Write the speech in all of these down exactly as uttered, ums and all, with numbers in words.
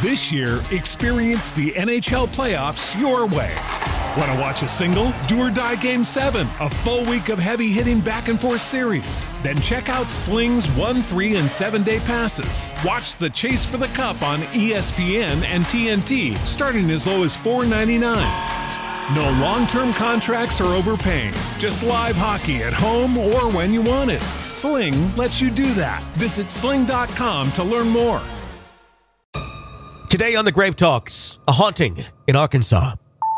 This year, experience the N H L playoffs your way. Want to watch a single? Do or Die Game seven, a full week of heavy-hitting back-and-forth series. Then check out Sling's one, three, and seven-day passes. Watch the Chase for the Cup on E S P N and T N T, starting as low as four ninety-nine. No long-term contracts or overpaying. Just live hockey at home or when you want it. Sling lets you do that. Visit sling dot com to learn more. Today on the Grave Talks, a haunting in Arkansas.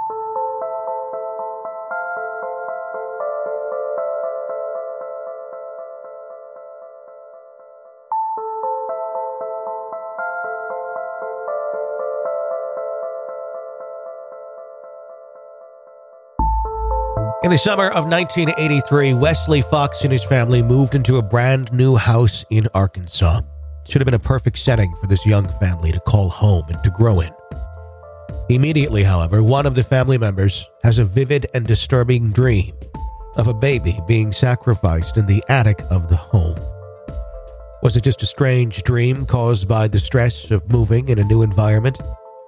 In the summer of nineteen eighty-three, Wesley Fox and his family moved into a brand new house in Arkansas. Should have been a perfect setting for this young family to call home and to grow in. Immediately, however, one of the family members has a vivid and disturbing dream of a baby being sacrificed in the attic of the home. Was it just a strange dream caused by the stress of moving in a new environment?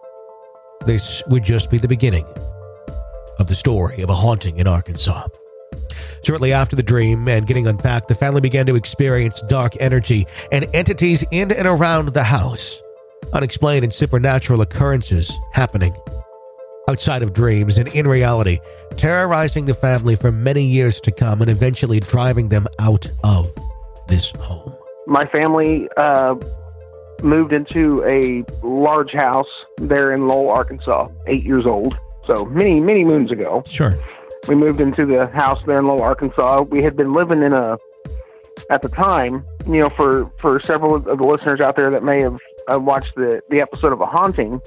This would just be the beginning of the story of a haunting in Arkansas. Shortly after the dream and getting unpacked, the family began to experience dark energy and entities in and around the house. Unexplained and supernatural occurrences happening outside of dreams and in reality, terrorizing the family for many years to come and eventually driving them out of this home. My family uh, moved into a large house there in Lowell, Arkansas, eight years old. So many, many moons ago. Sure. We moved into the house there in Lowell, Arkansas. We had been living in a, at the time, you know, for, for several of the listeners out there that may have uh, watched the, the episode of A Haunting,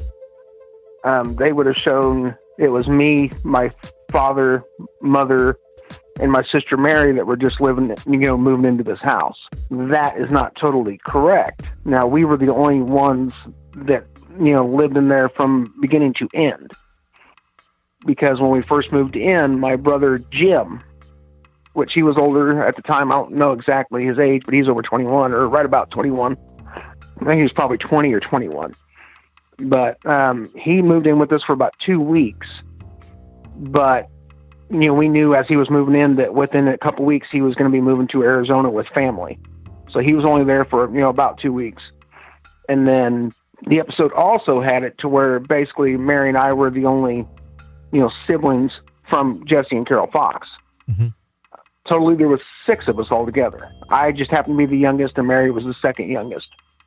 um, they would have shown it was me, my father, mother, and my sister Mary that were just living, you know, moving into this house. That is not totally correct. Now, we were the only ones that, you know, lived in there from beginning to end. Because when we first moved in, my brother Jim, which he was older at the time, I don't know exactly his age, but he's over twenty-one, or right about twenty-one. I think he was probably twenty or twenty-one. But um, he moved in with us for about two weeks. But, you know, we knew as he was moving in that within a couple weeks he was going to be moving to Arizona with family. So he was only there for, you know, about two weeks. And then the episode also had it to where basically Mary and I were the only, you know, siblings from Jesse and Carol Fox. Mm-hmm. Totally, there was six of us all together. I just happened to be the youngest, and Mary was the second youngest.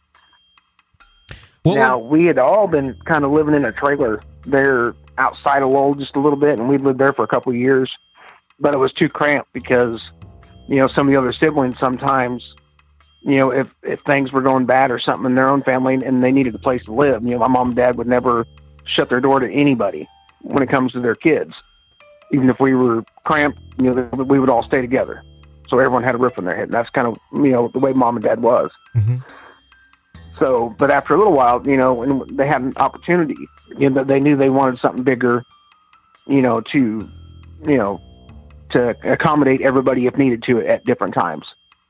What now, were... we had all been kind of living in a trailer there outside of Lowell just a little bit, and we'd lived there for a couple of years, but it was too cramped because, you know, some of the other siblings sometimes, you know, if, if things were going bad or something in their own family and they needed a place to live, you know, my mom and dad would never shut their door to anybody when it comes to their kids. Even if we were cramped, you know, we would all stay together. So everyone had a roof on their head. And that's kind of, you know, the way mom and dad was. Mm-hmm. So, but after a little while, you know, when they had an opportunity, you know, they knew they wanted something bigger, you know, to, you know, to accommodate everybody if needed to at different times.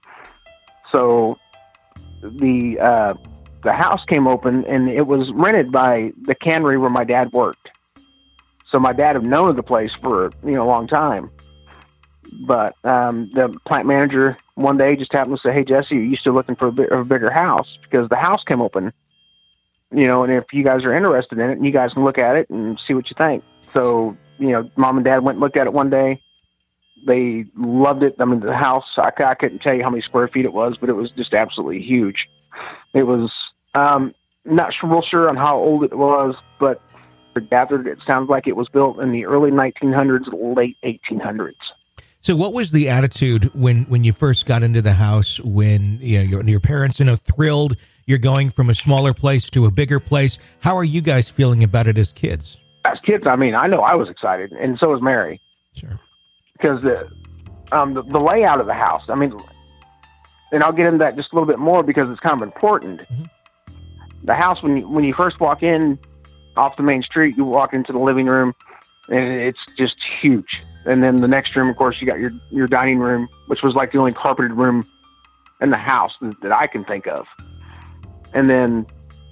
So the, uh, the house came open and it was rented by the cannery where my dad worked. So my dad had known of the place for, you know, a long time. But um, the plant manager one day just happened to say, "Hey, Jesse, are you still looking for a, bit, a bigger house? Because the house came open, you know, and if you guys are interested in it, you guys can look at it and see what you think." So, you know, mom and dad went and looked at it one day. They loved it. I mean, the house, I, I couldn't tell you how many square feet it was, but it was just absolutely huge. It was, um, not real sure on how old it was, but gathered, it sounds like it was built in the early nineteen hundreds, late eighteen hundreds. So what was the attitude when, when you first got into the house, when, you know, your, your parents, you know, thrilled you're going from a smaller place to a bigger place? How are you guys feeling about it as kids? As kids, I mean, I know I was excited, and so was Mary. Sure. Because the, um, the, the layout of the house, I mean, and I'll get into that just a little bit more because it's kind of important. Mm-hmm. The house, when you, when you first walk in off the main street, you walk into the living room, and it's just huge. And then the next room, of course, you got your, your dining room, which was like the only carpeted room in the house that, that I can think of. And then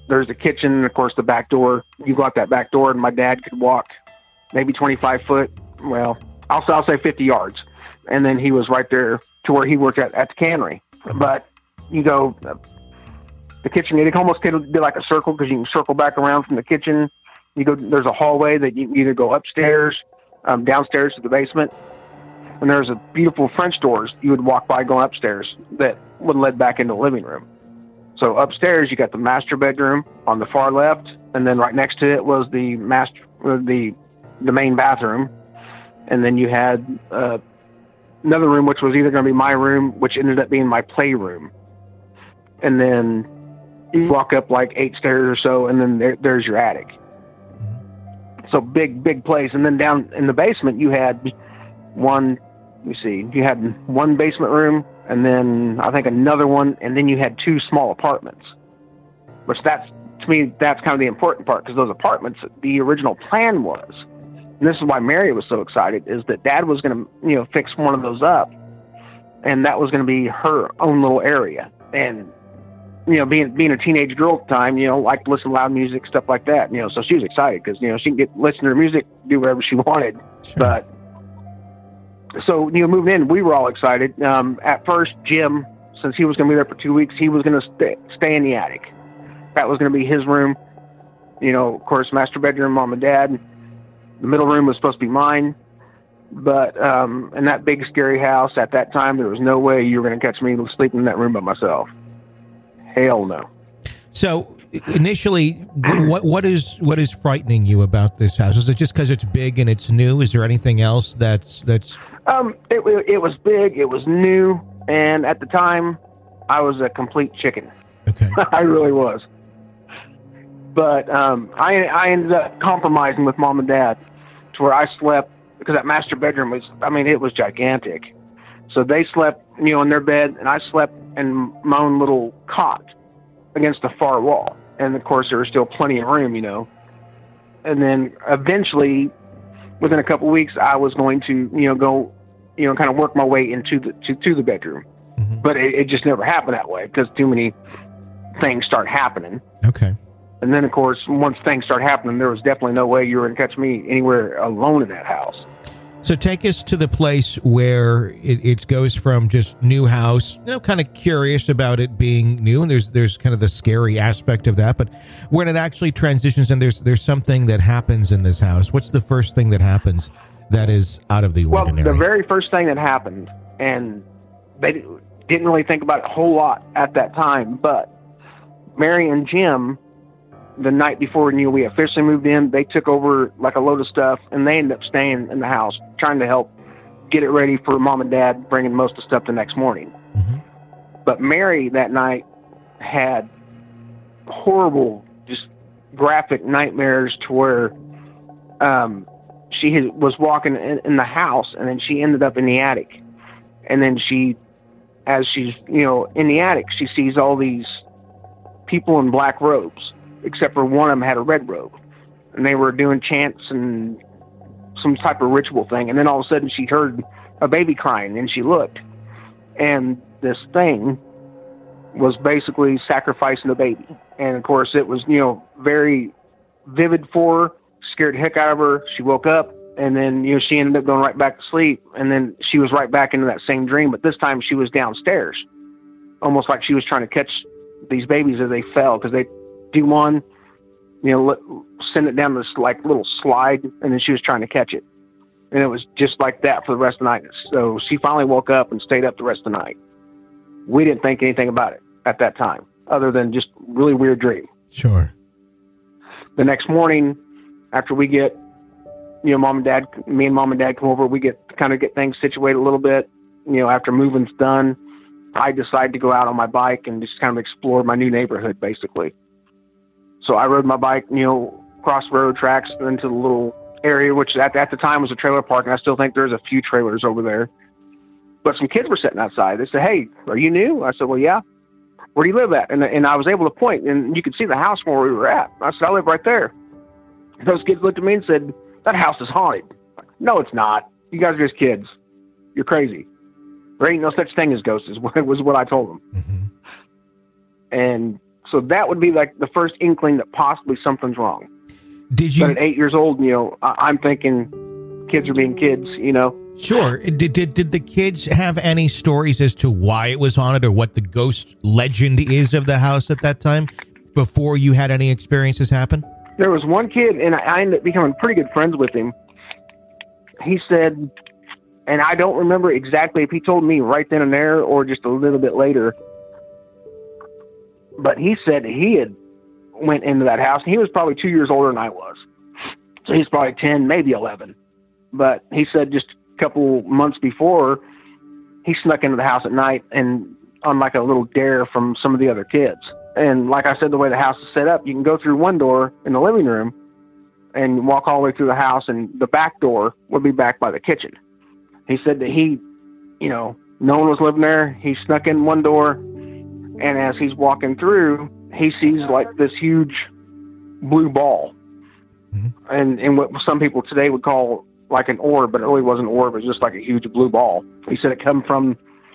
there's the kitchen, and of course the back door. You go out that back door, and my dad could walk maybe twenty-five foot. Well, I'll, I'll say fifty yards. And then he was right there to where he worked at, at the cannery. But you go, uh, the kitchen, it almost could be like a circle because you can circle back around from the kitchen. You go, there's a hallway that you can either go upstairs, um, downstairs to the basement. And there's a beautiful French doors you would walk by going upstairs that would lead back into the living room. So upstairs, you got the master bedroom on the far left. And then right next to it was the master, uh, the, the main bathroom. And then you had, uh, another room, which was either going to be my room, which ended up being my playroom. And then you walk up like eight stairs or so, and then there, there's your attic. So big, big place. And then down in the basement, you had one, let me see, you had one basement room, and then I think another one, and then you had two small apartments, which that's, to me, that's kind of the important part, because those apartments, the original plan was, and this is why Mary was so excited, is that Dad was going to, you know, fix one of those up, and that was going to be her own little area. And, you know, being being a teenage girl at the time, you know, liked to listen to loud music, stuff like that. You know, so she was excited because, you know, she could get listen to her music, do whatever she wanted. Sure. But so, you know, moving in, we were all excited. Um, at first, Jim, since he was going to be there for two weeks, he was going to stay, stay in the attic. That was going to be his room. You know, of course, master bedroom, Mom and Dad. The middle room was supposed to be mine, but um, in that big, scary house at that time, there was no way you were going to catch me sleeping in that room by myself. Hell no. So initially, what what is what is frightening you about this house? Is it just because it's big and it's new? Is there anything else that's that's? Um, it it was big, it was new, and at the time, I was a complete chicken. Okay, I really was. But um, I I ended up compromising with Mom and Dad to where I slept, because that master bedroom was, I mean, it was gigantic. So they slept, you know, in their bed, and I slept in my own little cot against the far wall. And of course, there was still plenty of room, you know. And then eventually, within a couple of weeks, I was going to, you know, go, you know, kind of work my way into the to, to the bedroom. Mm-hmm. But it, it just never happened that way because too many things start happening. Okay. And then, of course, once things start happening, there was definitely no way you were going to catch me anywhere alone in that house. So take us to the place where it, it goes from just new house, you know, kind of curious about it being new, and there's there's kind of the scary aspect of that, but when it actually transitions and there's there's something that happens in this house, what's the first thing that happens that is out of the ordinary? Well, the very first thing that happened, and they didn't really think about it a whole lot at that time, but Mary and Jim, the night before, you know, we officially moved in, they took over like a load of stuff, and they ended up staying in the house, trying to help get it ready for Mom and Dad bringing most of the stuff the next morning. Mm-hmm. But Mary that night had horrible, just graphic nightmares to where um, she had, was walking in, in the house, and then she ended up in the attic. And then she, as she's, you know, in the attic, she sees all these people in black robes, except for one of them had a red robe, and they were doing chants and some type of ritual thing. And then all of a sudden she heard a baby crying, and she looked, and this thing was basically sacrificing a baby. And of course it was, you know, very vivid for her, scared the heck out of her. She woke up, and then, you know, she ended up going right back to sleep, and then she was right back into that same dream, but this time she was downstairs, almost like she was trying to catch these babies as they fell, because they do one, you know, let, send it down this like little slide, and then she was trying to catch it. And it was just like that for the rest of the night. So she finally woke up and stayed up the rest of the night. We didn't think anything about it at that time, other than just really weird dream. Sure. The next morning, after we get, you know, Mom and Dad, me and Mom and Dad come over, we get kind of get things situated a little bit. You know, after moving's done, I decide to go out on my bike and just kind of explore my new neighborhood, basically. So I rode my bike, you know, across railroad tracks into the little area, which at, at the time was a trailer park, and I still think there's a few trailers over there. But some kids were sitting outside. They said, "Hey, are you new?" I said, "Well, yeah." "Where do you live at?" And and I was able to point, and you could see the house from where we were at. I said, "I live right there." Those kids looked at me and said, "That house is haunted." "No, it's not. You guys are just kids. You're crazy. There ain't no such thing as ghosts," was what I told them. Mm-hmm. And So that would be like the first inkling that possibly something's wrong. Did you? But at eight years old, you know, I- I'm thinking kids are being kids, you know. Sure. Did, did did the kids have any stories as to why it was haunted or what the ghost legend is of the house at that time before you had any experiences happen? There was one kid, and I ended up becoming pretty good friends with him. He said, and I don't remember exactly if he told me right then and there or just a little bit later, but he said he had went into that house, and he was probably two years older than I was. So he's probably ten, maybe eleven. But he said just a couple months before, he snuck into the house at night and on like a little dare from some of the other kids. And like I said, the way the house is set up, you can go through one door in the living room and walk all the way through the house, and the back door would be back by the kitchen. He said that he, you know, no one was living there. He snuck in one door, and as he's walking through, he sees like this huge blue ball. Mm-hmm. And, and what some people today would call like an orb, but it really wasn't an orb. It was just like a huge blue ball. He said it come from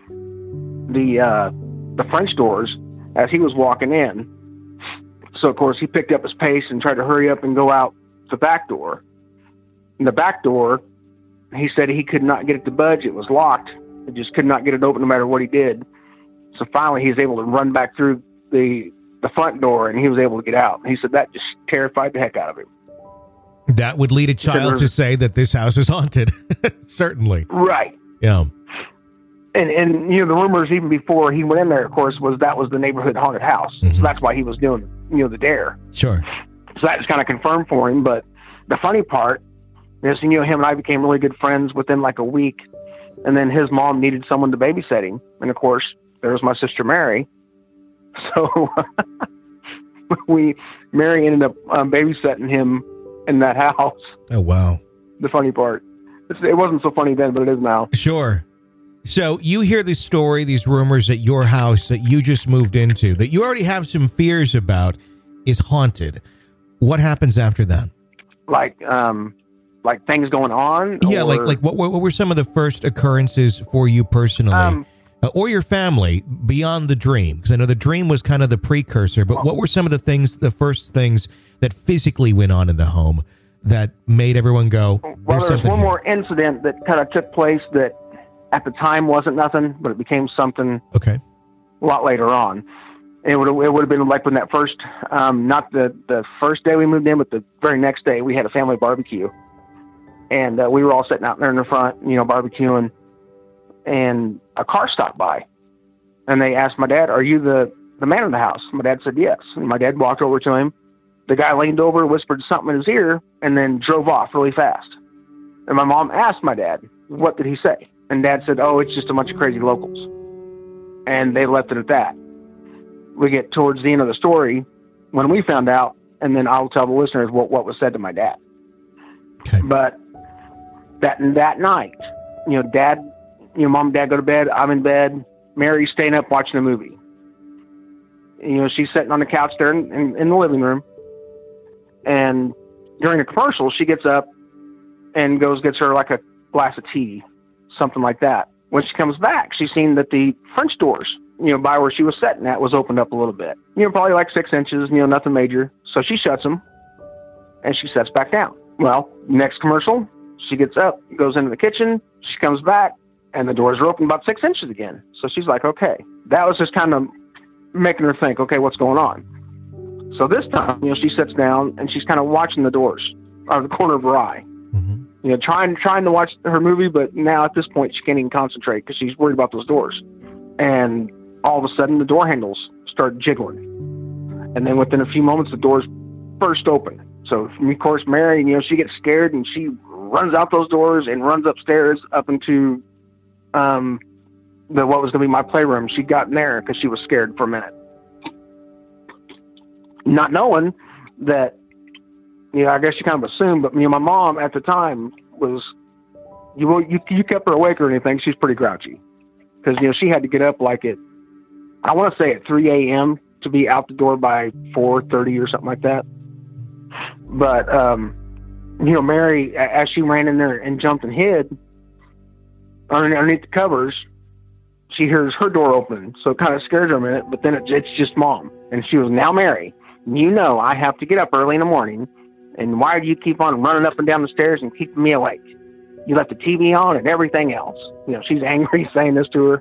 the uh, the French doors as he was walking in. So, of course, he picked up his pace and tried to hurry up and go out the back door. And the back door, he said he could not get it to budge. It was locked. He just could not get it open no matter what he did. So finally, he was able to run back through the the front door, and he was able to get out. He said that just terrified the heck out of him. That would lead a child to say that this house is haunted. Certainly. Right. Yeah. And, and, you know, the rumors even before he went in there, of course, was that was the neighborhood haunted house. Mm-hmm. So that's why he was doing, you know, the dare. Sure. So that just kind of confirmed for him. But the funny part is, you know, him and I became really good friends within like a week. And then his mom needed someone to babysit him. And, of course, there was my sister Mary. So we, Mary ended up um, babysitting him in that house. Oh, wow. The funny part. It's, it wasn't so funny then, but it is now. Sure. So you hear this story, these rumors at your house that you just moved into, that you already have some fears about, is haunted. What happens after that? Like, um, like things going on? Yeah, or, like like what, what were some of the first occurrences for you personally? Um, uh, or your family beyond the dream? Because I know the dream was kind of the precursor, but what were some of the things, the first things that physically went on in the home that made everyone go, there's well, there's something one here. more incident that kind of took place that at the time wasn't nothing, but it became something okay. a lot later on. It would it would have been like when that first, um, not the, the first day we moved in, but the very next day we had a family barbecue. And uh, we were all sitting out there in the front, you know, barbecuing, and a car stopped by. And they asked my dad, are you the, the man of the house? My dad said yes. And my dad walked over to him. The guy leaned over, whispered something in his ear, and then drove off really fast. And my mom asked my dad, what did he say? And Dad said, oh, it's just a bunch of crazy locals. And they left it at that. We get towards the end of the story when we found out, and then I'll tell the listeners what, what was said to my dad. Okay. But that that night, you know, Dad, you know, Mom and Dad go to bed. I'm in bed. Mary's staying up watching a movie. You know, she's sitting on the couch there in, in, in the living room. And during a commercial, she gets up and goes, gets her like a glass of tea, something like that. When she comes back, she's seen that the French doors, you know, by where she was sitting at was opened up a little bit. You know, probably like six inches, you know, nothing major. So she shuts them and she sets back down. Well, next commercial, she gets up, goes into the kitchen, she comes back, and the doors are open about six inches again. So she's like, okay. That was just kind of making her think, okay, what's going on? So this time, you know, she sits down and she's kind of watching the doors out of the corner of her eye. Mm-hmm. You know, trying trying to watch her movie, but now at this point she can't even concentrate because she's worried about those doors. And all of a sudden, the door handles start jiggling. And then within a few moments, the doors burst open. So, of course, Mary, you know, she gets scared and she runs out those doors and runs upstairs up into um, the what was going to be my playroom. She got in there because she was scared for a minute. Not knowing that, you know, I guess you kind of assumed, but, you know, my mom at the time was, you you, you kept her awake or anything, she's pretty grouchy. Because, you know, she had to get up like at, I want to say at three a.m. to be out the door by four thirty or something like that. But, um, you know, Mary, as she ran in there and jumped and hid underneath the covers, she hears her door open, so it kind of scares her a minute, but then it, it's just Mom. And she was, now, Mary, you know I have to get up early in the morning, and why do you keep on running up and down the stairs and keeping me awake? You left the T V on and everything else. You know, she's angry saying this to her.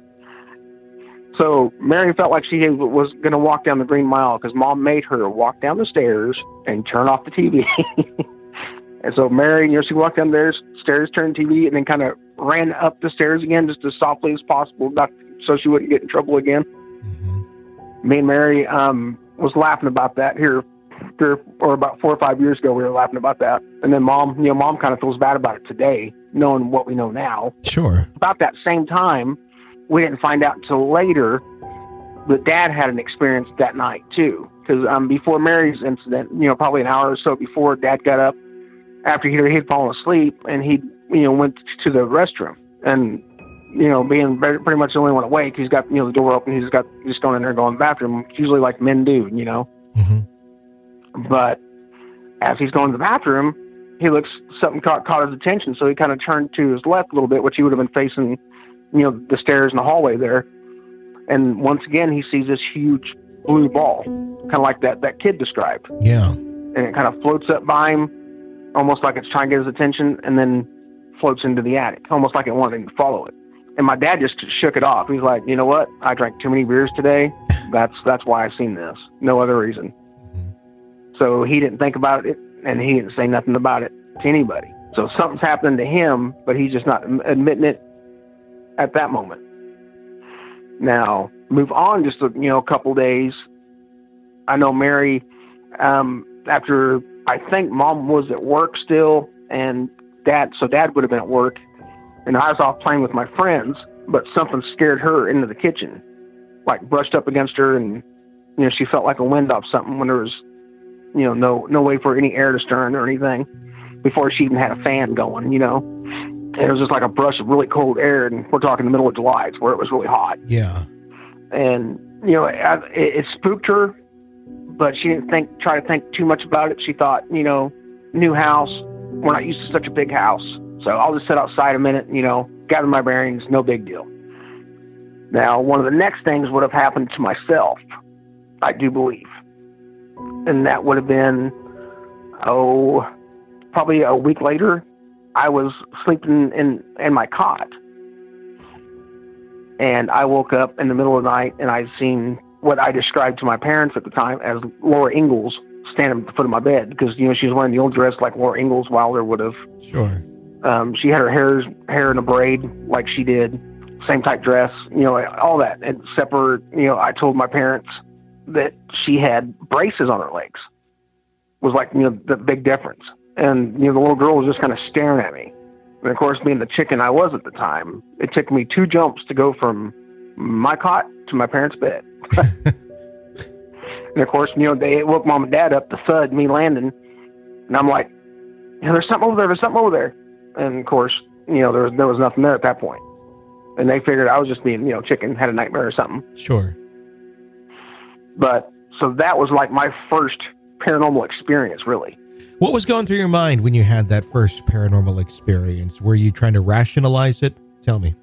So Mary felt like she was going to walk down the Green Mile because Mom made her walk down the stairs and turn off the T V. And so Mary, you know, she walked down the stairs, turned the T V, and then kind of ran up the stairs again just as softly as possible, not, so she wouldn't get in trouble again. Mm-hmm. Me and Mary um, was laughing about that here, three or about four or five years ago. We were laughing about that. And then Mom, you know, Mom kind of feels bad about it today, knowing what we know now. Sure. About that same time, we didn't find out until later that Dad had an experience that night too. Because um, before Mary's incident, you know, probably an hour or so before, Dad got up after he'd, he'd fallen asleep, and he, you know, went to the restroom. And, you know, being very, pretty much the only one awake, he's got, you know, the door open. He's got just going in there, going to the bathroom. It's usually like men do, you know. Mm-hmm. But as he's going to the bathroom, he looks, something caught, caught his attention. So he kind of turned to his left a little bit, which he would have been facing, you know, the stairs in the hallway there. And once again, he sees this huge blue ball, kind of like that, that kid described. Yeah. And it kind of floats up by him, almost like it's trying to get his attention, and then floats into the attic, almost like it wanted him to follow it. And my dad just shook it off. He's like, you know what? I drank too many beers today. That's that's why I've seen this. No other reason. Mm-hmm. So he didn't think about it, and he didn't say nothing about it to anybody. So something's happening to him, but he's just not admitting it at that moment. Now, move on just a, you know, a couple days. I know Mary, um, after I think Mom was at work still, and Dad, so Dad would have been at work, and I was off playing with my friends, but something scared her into the kitchen, like brushed up against her, and, you know, she felt like a wind off something when there was, you know, no, no way for any air to stir or anything before she even had a fan going, you know. And it was just like a brush of really cold air, and we're talking the middle of July, it's where it was really hot. Yeah. And, you know, it, it spooked her, but she didn't think, try to think too much about it. She thought, you know, new house, we're not used to such a big house, so I'll just sit outside a minute, you know, gather my bearings, no big deal. Now, one of the next things would have happened to myself, I do believe. And that would have been, oh, probably a week later. I was sleeping in, in my cot, and I woke up in the middle of the night, and I'd seen what I described to my parents at the time as Laura Ingalls standing at the foot of my bed, because, you know, she was wearing the old dress like Laura Ingalls Wilder would have. Sure. Um, she had her hair, hair in a braid like she did, same type dress, you know, all that. And separate, you know, I told my parents that she had braces on her legs. Was like, you know, the big difference. And, you know, the little girl was just kind of staring at me. And, of course, being the chicken I was at the time, it took me two jumps to go from my cot to my parents' bed. And, of course, you know, they woke Mom and Dad up, the thud, me landing. And I'm like, yeah, there's something over there, there's something over there. And, of course, you know, there was, there was nothing there at that point. And they figured I was just being, you know, chicken, had a nightmare or something. Sure. But, so that was like my first paranormal experience, really. What was going through your mind when you had that first paranormal experience? Were you trying to rationalize it? Tell me.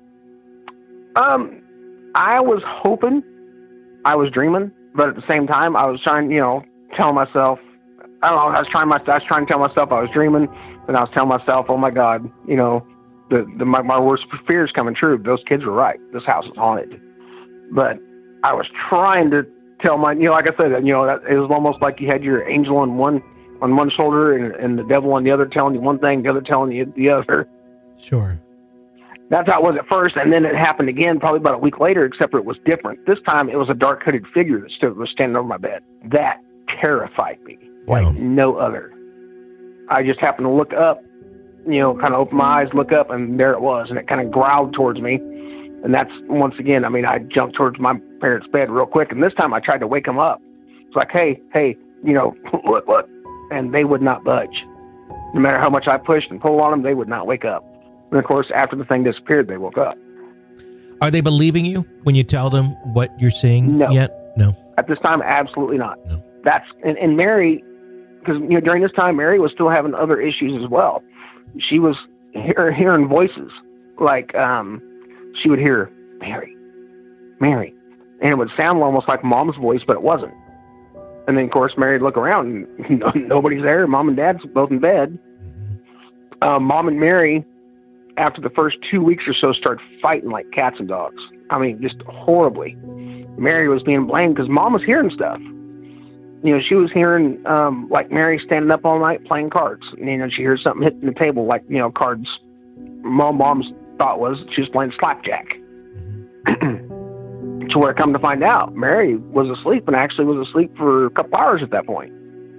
Um, I was hoping I was dreaming, but at the same time, I was trying, you know, tell myself, I don't know, I was trying my, I was trying to tell myself I was dreaming, and I was telling myself, oh my God, you know, the, the my, my worst fears coming true. Those kids were right. This house is haunted. But I was trying to tell my, you know, like I said, you know, it was almost like you had your angel on one on one shoulder and, and the devil on the other telling you one thing, the other telling you the other. Sure. That's how it was at first, and then it happened again probably about a week later, except for it was different. This time it was a dark-hooded figure that stood, was standing over my bed. That terrified me like yeah. no other. I just happened to look up, you know, kind of open my eyes, look up, and there it was, and it kind of growled towards me. And that's, once again, I mean, I jumped towards my parents' bed real quick, and this time I tried to wake them up. It's like, hey, hey, you know, look, look. And they would not budge. No matter how much I pushed and pulled on them, they would not wake up. And, of course, after the thing disappeared, they woke up. Are they believing you when you tell them what you're seeing no. yet? No. At this time, absolutely not. No. That's and, and Mary, because, you know, during this time, Mary was still having other issues as well. She was hear, hearing voices. Like, um, she would hear, Mary, Mary. And it would sound almost like Mom's voice, but it wasn't. And then, of course, Mary would look around, and nobody's there. Mom and Dad's both in bed. Um, Mom and Mary, after the first two weeks or so, started fighting like cats and dogs. I mean, just horribly. Mary was being blamed because Mom was hearing stuff. You know, she was hearing, um, like, Mary standing up all night playing cards. And, you know, she hears something hitting the table, like, you know, cards. Mom, Mom's thought was she was playing slapjack. To where, come to find out, Mary was asleep and actually was asleep for a couple hours at that point.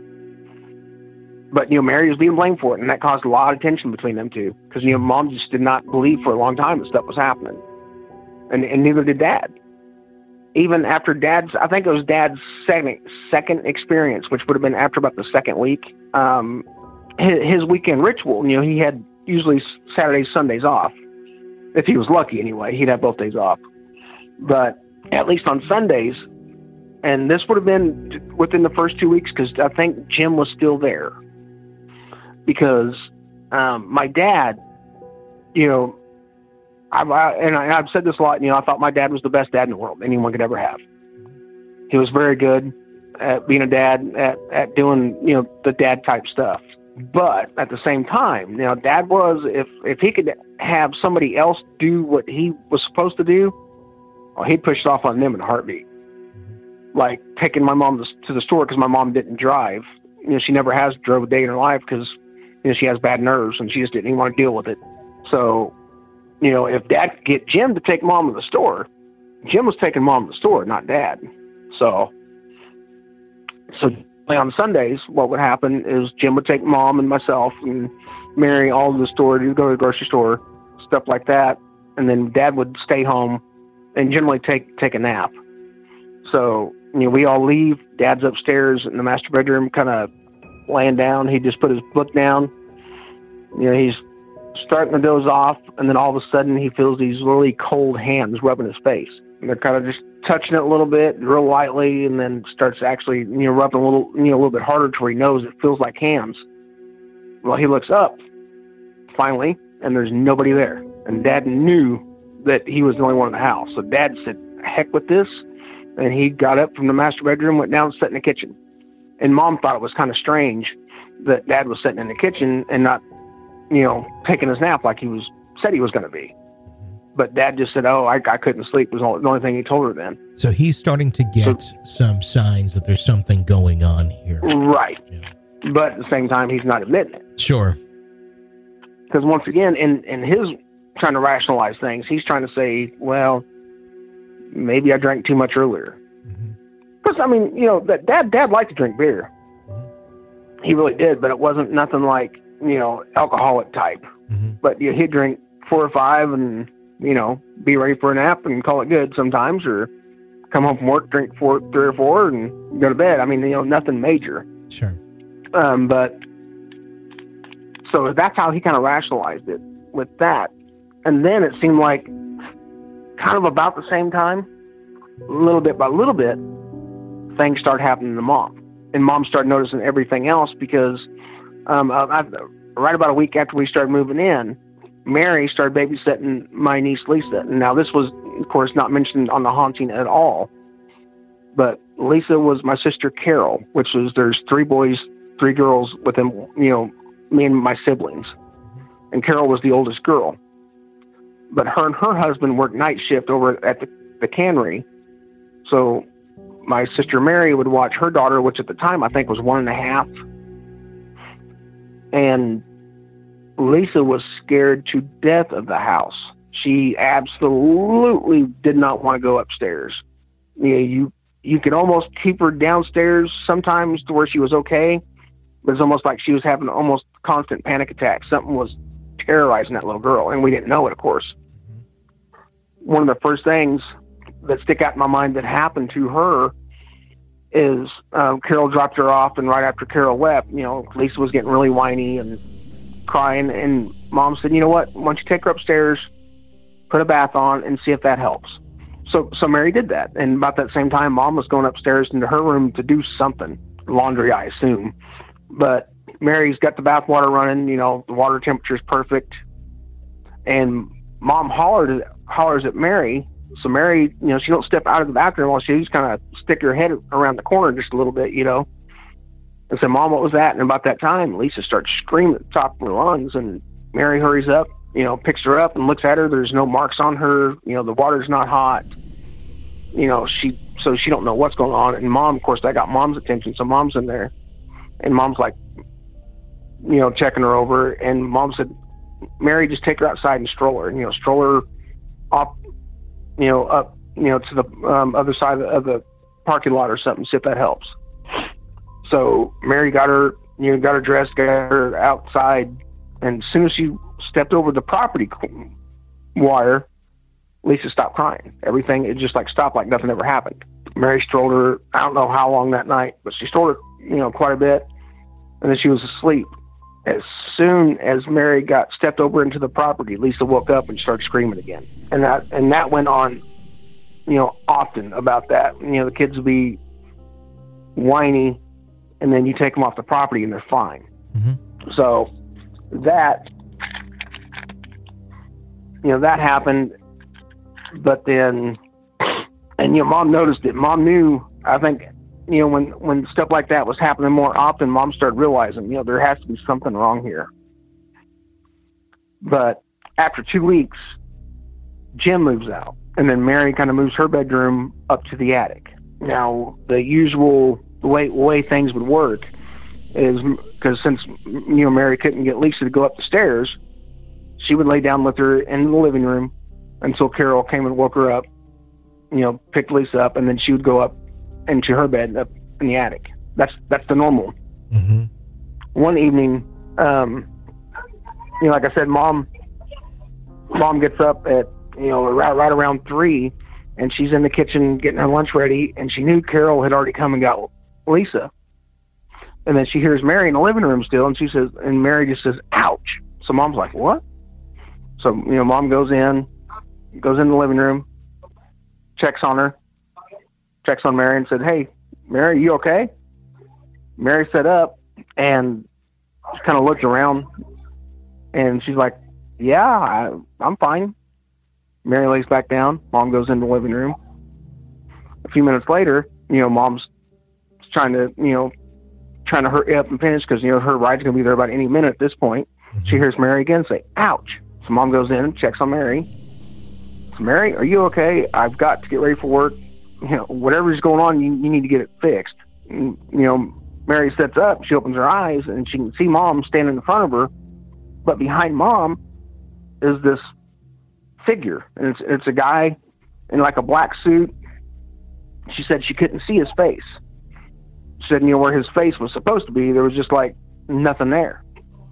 But, you know, Mary was being blamed for it, and that caused a lot of tension between them two. Because, you know, Mom just did not believe for a long time that stuff was happening. And, and neither did Dad. Even after Dad's, I think it was Dad's second, second experience, which would have been after about the second week, um, his, his weekend ritual, you know, he had usually Saturdays, Sundays off. If he was lucky anyway, he'd have both days off. But at least on Sundays, and this would have been within the first two weeks because I think Jim was still there. Because um, my dad, you know, I've, I, and I, I've said this a lot, you know, I thought my dad was the best dad in the world anyone could ever have. He was very good at being a dad, at, at doing, you know, the dad type stuff. But at the same time, you know, Dad was, if, if he could have somebody else do what he was supposed to do, well, he'd push it off on them in a heartbeat. Like taking my mom to, to the store because my mom didn't drive. You know, she never has drove a day in her life because, you know, she has bad nerves and she just didn't even want to deal with it. So, you know, if Dad could get Jim to take Mom to the store, Jim was taking Mom to the store, not Dad. So, so on Sundays, what would happen is Jim would take Mom and myself and Mary all to the store, to go to the grocery store, stuff like that. And then Dad would stay home and generally take, take a nap. So, you know, we all leave. Dad's upstairs in the master bedroom, kind of laying down. He just put his book down. You know, he's starting to doze off, and then all of a sudden he feels these really cold hands rubbing his face. And they're kind of just touching it a little bit, real lightly, and then starts actually, you know, rubbing a little, you know, a little bit harder to where he knows it feels like hands. Well, he looks up, finally, and there's nobody there. And Dad knew that he was the only one in the house. So Dad said, heck with this. And he got up from the master bedroom, went down, sat in the kitchen. And Mom thought it was kind of strange that Dad was sitting in the kitchen and not, you know, taking his nap like he was said he was going to be. But Dad just said, oh, I, I couldn't sleep was the only thing he told her then. So he's starting to get so, some signs that there's something going on here. Right. Yeah. But at the same time, he's not admitting it. Sure. Because once again, in, in his trying to rationalize things, he's trying to say, well, maybe I drank too much earlier. Because, mm-hmm. I mean, you know, that Dad, Dad liked to drink beer. Mm-hmm. He really did, but it wasn't nothing like, you know, alcoholic type. Mm-hmm. But you know, he'd drink four or five and, you know, be ready for a nap and call it good sometimes, or come home from work, drink four, three or four and go to bed. I mean, you know, nothing major. Sure. Um, but so that's how he kind of rationalized it with that. And then it seemed like kind of about the same time, a little bit by little bit, things started happening to Mom. And Mom started noticing everything else because um, I, right about a week after we started moving in, Mary started babysitting my niece Lisa. And now this was, of course, not mentioned on the haunting at all. But Lisa was my sister Carol, which was, there's three boys, three girls within, you know, me and my siblings. And Carol was the oldest girl. But her and her husband worked night shift over at the, the cannery. So my sister Mary would watch her daughter, which at the time I think was one and a half. And Lisa was scared to death of the house. She absolutely did not want to go upstairs. You know, you, you could almost keep her downstairs sometimes to where she was okay. But it's almost like she was having almost constant panic attacks. Something was terrorizing that little girl, and we didn't know it, of course. One of the first things that stick out in my mind that happened to her is um, Carol dropped her off, and right after Carol wept, you know, Lisa was getting really whiny and crying, and Mom said, you know what, why don't you take her upstairs, put a bath on, and see if that helps. So so Mary did that, and about that same time, Mom was going upstairs into her room to do something, laundry, I assume. But Mary's got the bath water running, you know, the water temperature's perfect, and Mom hollered, hollers at Mary, So Mary, you know, she don't step out of the bathroom while she just kind of stick her head around the corner just a little bit, you know. And said, Mom, what was that? And about that time, Lisa starts screaming at the top of her lungs, and Mary hurries up, you know, picks her up and looks at her. There's no marks on her. You know, the water's not hot. You know, she, so she don't know what's going on. And Mom, of course, that got Mom's attention. So Mom's in there, and Mom's like, you know, checking her over. And Mom said, Mary, just take her outside and stroll her, and, you know, stroll her up, you know, up, you know, to the um, other side of the, of the parking lot or something, see if that helps. So Mary got her, you know, got her dressed, got her outside, and as soon as she stepped over the property wire, Lisa stopped crying. Everything, it just like stopped, like nothing ever happened. Mary strolled her, I don't know how long that night, but she strolled her, you know, quite a bit, and then she was asleep. As soon as Mary got stepped over into the property, Lisa woke up and started screaming again. And that, and that went on, you know, often about that. You know, the kids would be whiny, and then you take them off the property and they're fine. Mm-hmm. So that, you know, that happened. But then, and, you know, Mom noticed it. Mom knew, I think, you know, when, when stuff like that was happening more often, Mom started realizing, you know, there has to be something wrong here. But after two weeks, Jim moves out, and then Mary kind of moves her bedroom up to the attic. Now, the usual way, way things would work is, because since, you know, Mary couldn't get Lisa to go up the stairs, she would lay down with her in the living room until Carol came and woke her up, you know, picked Lisa up, and then she would go up into her bed up in the attic. That's that's the normal. Mm-hmm. One evening, um, you know, like I said, mom, mom gets up at, you know, right, right around three, and she's in the kitchen getting her lunch ready, and she knew Carol had already come and got Lisa. And then she hears Mary in the living room still, and she says, and Mary just says, ouch. So Mom's like, what? So, you know, Mom goes in, goes in the living room, checks on her, checks on Mary, and said, hey, Mary, you okay? Mary sat up and just kind of looked around, and she's like, yeah, I, I'm fine. Mary lays back down. Mom goes in the living room. A few minutes later, you know, Mom's trying to, you know, trying to hurry up and finish because, you know, her ride's going to be there about any minute at this point. Mm-hmm. She hears Mary again say, ouch. So Mom goes in, checks on Mary. So, Mary, are you okay? I've got to get ready for work. You know, whatever's going on, you, you need to get it fixed. And, you know, Mary sits up, she opens her eyes, and she can see Mom standing in front of her. But behind Mom is this figure, and it's it's a guy in like a black suit. She said she couldn't see his face. She said, you know, where his face was supposed to be, there was just like nothing there.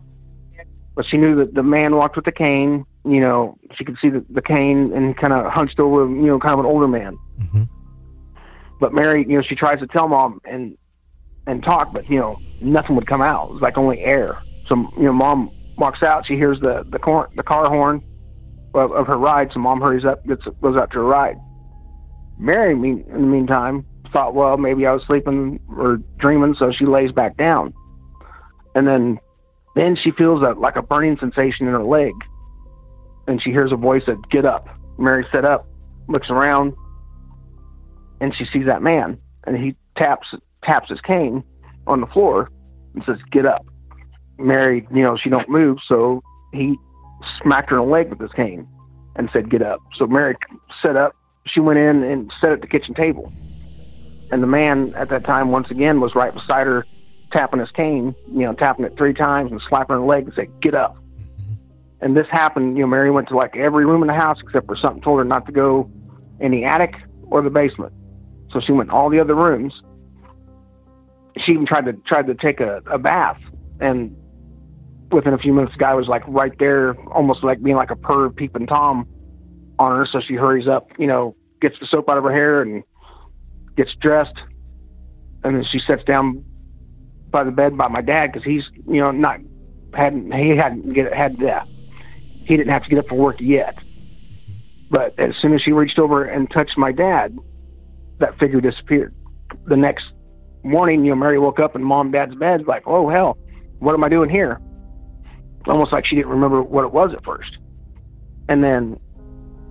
But she knew that the man walked with the cane. You know, she could see the, the cane and kind of hunched over, you know, kind of an older man. Mm-hmm. But Mary, you know, she tries to tell Mom and and talk, but, you know, nothing would come out. It was like only air. So, you know, Mom walks out. She hears the the, cor- the car horn of, of her ride. So Mom hurries up, gets goes out to her ride. Mary, mean, in the meantime, thought, well, maybe I was sleeping or dreaming, so she lays back down. And then then she feels a, like a burning sensation in her leg. And she hears a voice that, get up. Mary sat up, looks around, and she sees that man. And he taps taps his cane on the floor and says, get up. Mary, you know, she don't move, so he smacked her in the leg with his cane and said, get up. So Mary sat up. She went in and sat at the kitchen table. And the man at that time, once again, was right beside her, tapping his cane, you know, tapping it three times and slapping her in the leg and said, get up. Mm-hmm. And this happened, you know, Mary went to like every room in the house except for something told her not to go in the attic or the basement. So she went in all the other rooms. She even tried to tried to take a, a bath, and within a few minutes, the guy was like right there, almost like being like a perv peeping Tom on her. So she hurries up, you know, gets the soap out of her hair and gets dressed, and then she sits down by the bed by my dad because he's, you know, not hadn't he hadn't get had uh, he didn't have to get up for work yet. But as soon as she reached over and touched my dad, that figure disappeared. The next morning, you know, Mary woke up in Mom and Dad's bed, like, oh hell, what am I doing here? Almost like she didn't remember what it was at first. And then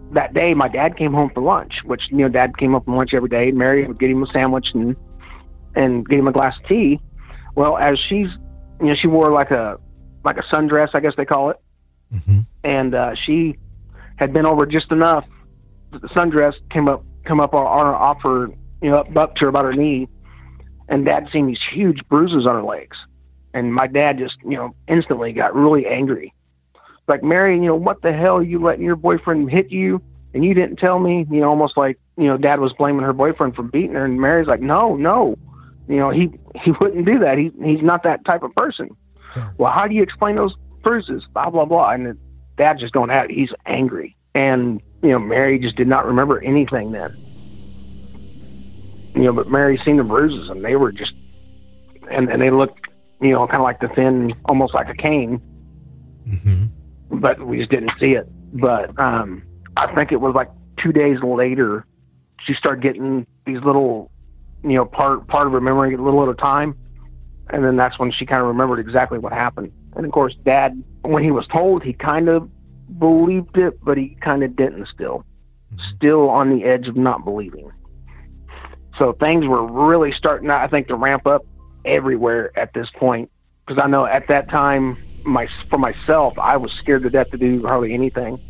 that day, my dad came home for lunch, which, you know, Dad came up for lunch every day. Mary would get him a sandwich and and get him a glass of tea. Well, as she's, you know, she wore like a like a sundress, I guess they call it, mm-hmm. and uh, she had been over just enough that the sundress came up come up on, on her, off her, you know, up, up to about her knee, and Dad seen these huge bruises on her legs, and my dad just, you know, instantly got really angry. Like, Mary, you know, what the hell are you letting your boyfriend hit you and you didn't tell me? You know, almost like, you know, Dad was blaming her boyfriend for beating her, and Mary's like, no, no, you know, he, he wouldn't do that. He, he's not that type of person. Yeah. Well, how do you explain those bruises? Blah, blah, blah. And Dad's just going at it. He's angry. And, you know, Mary just did not remember anything then. You know, but Mary seen the bruises, and they were just, and, and they looked, you know, kind of like the thin, almost like a cane. Mm-hmm. But we just didn't see it. But um, I think it was like two days later, she started getting these little, you know, part part of her memory a little at a time. And then that's when she kind of remembered exactly what happened. And, of course, Dad, when he was told, he kind of believed it, but he kind of didn't still. Mm-hmm. Still on the edge of not believing. So things were really starting, I think, to ramp up everywhere at this point. Because I know at that time, my for myself, I was scared to death to do hardly anything.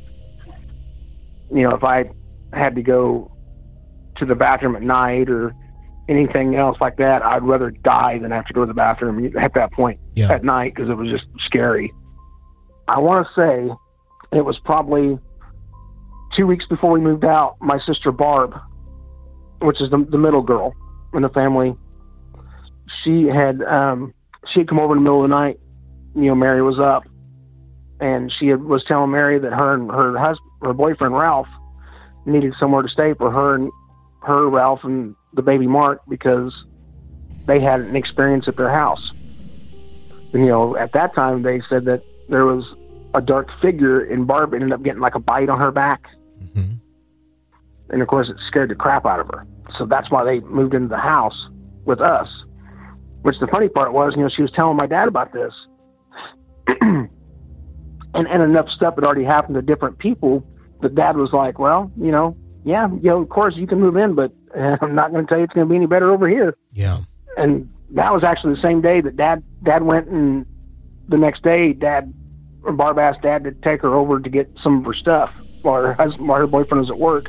You know, if I had to go to the bathroom at night or anything else like that, I'd rather die than have to go to the bathroom at that point yeah. at night, because it was just scary. I want to say it was probably two weeks before we moved out, my sister Barb, which is the, the middle girl in the family, she had um, she had come over in the middle of the night. You know, Mary was up, and she had, was telling Mary that her and her husband, her boyfriend Ralph, needed somewhere to stay for her and her, Ralph, and the baby Mark, because they had an experience at their house. And, you know, at that time they said that there was a dark figure, and Barb ended up getting like a bite on her back. Mm-hmm. And of course it scared the crap out of her. So that's why they moved into the house with us. Which the funny part was, you know, she was telling my dad about this. and, and enough stuff had already happened to different people that Dad was like, well, you know, yeah, you know, of course you can move in, but uh, I'm not going to tell you it's going to be any better over here. Yeah. And that was actually the same day that Dad, Dad went, and the next day, Dad, or Barb asked Dad to take her over to get some of her stuff while her husband, while her boyfriend was at work.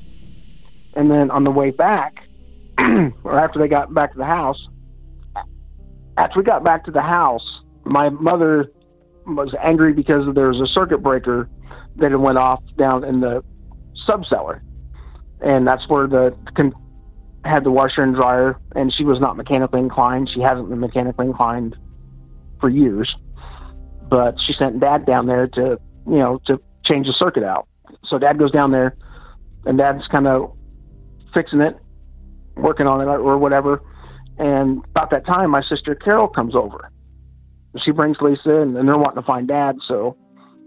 And then on the way back, or after they got back to the house, after we got back to the house, my mother was angry because there was a circuit breaker that had went off down in the subcellar, and that's where the con- had the washer and dryer. And she was not mechanically inclined. She hasn't been mechanically inclined for years, but she sent Dad down there to, you know, to change the circuit out. So Dad goes down there, and Dad's kind of fixing it, working on it or whatever. And about that time, my sister Carol comes over. She brings Lisa, and, and they're wanting to find Dad. So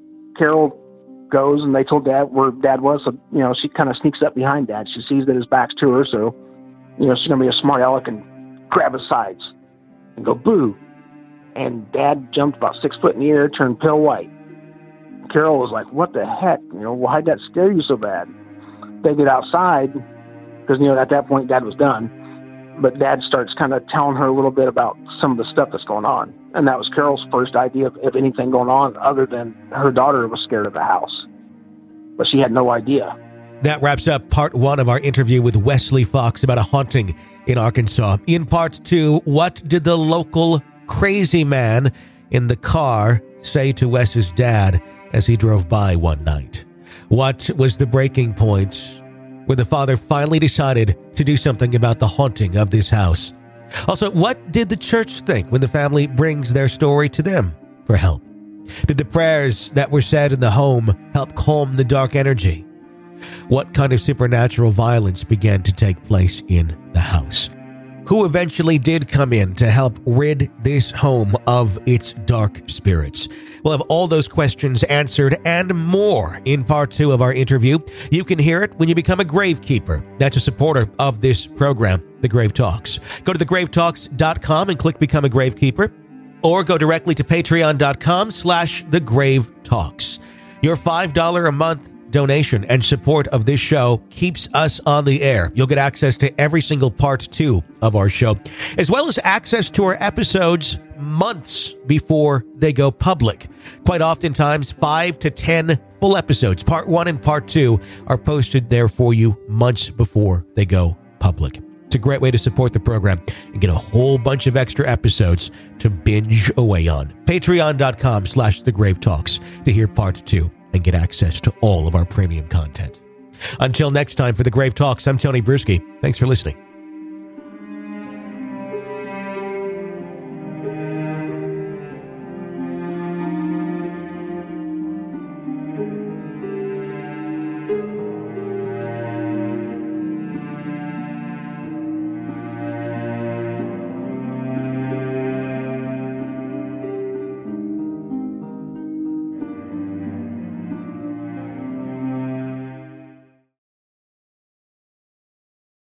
Carol goes, and they told Dad where Dad was. So, you know, she kind of sneaks up behind Dad. She sees that his back's to her. So, you know, she's going to be a smart aleck and grab his sides and go, boo. And Dad jumped about six foot in the air, turned pale white. Carol was like, what the heck? You know, why'd that scare you so bad? They get outside because, you know, at that point, Dad was done. But Dad starts kind of telling her a little bit about some of the stuff that's going on. And that was Carol's first idea of, of anything going on other than her daughter was scared of the house. But she had no idea. That wraps up part one of our interview with Wesley Fox about a haunting in Arkansas. In part two, what did the local crazy man in the car say to Wes's dad as he drove by one night? What was the breaking point where the father finally decided to do something about the haunting of this house? Also, what did the church think when the family brings their story to them for help? Did the prayers that were said in the home help calm the dark energy? What kind of supernatural violence began to take place in the house? Who eventually did come in to help rid this home of its dark spirits? We'll have all those questions answered and more in part two of our interview. You can hear it when you become a Gravekeeper. That's a supporter of this program, The Grave Talks. Go to the grave talks dot com and click Become a Gravekeeper, or go directly to patreon dot com slash The Grave Talks. Your five dollars a month donation and support of this show keeps us on the air. You'll get access to every single part two of our show, as well as access to our episodes months before they go public. Quite oftentimes, five to ten full episodes, part one and part two, are posted there for you months before they go public. It's a great way to support the program and get a whole bunch of extra episodes to binge away on. Patreon.com slash The Grave Talks to hear part two and get access to all of our premium content. Until next time, for The Grave Talks, I'm Tony Bruschi. Thanks for listening.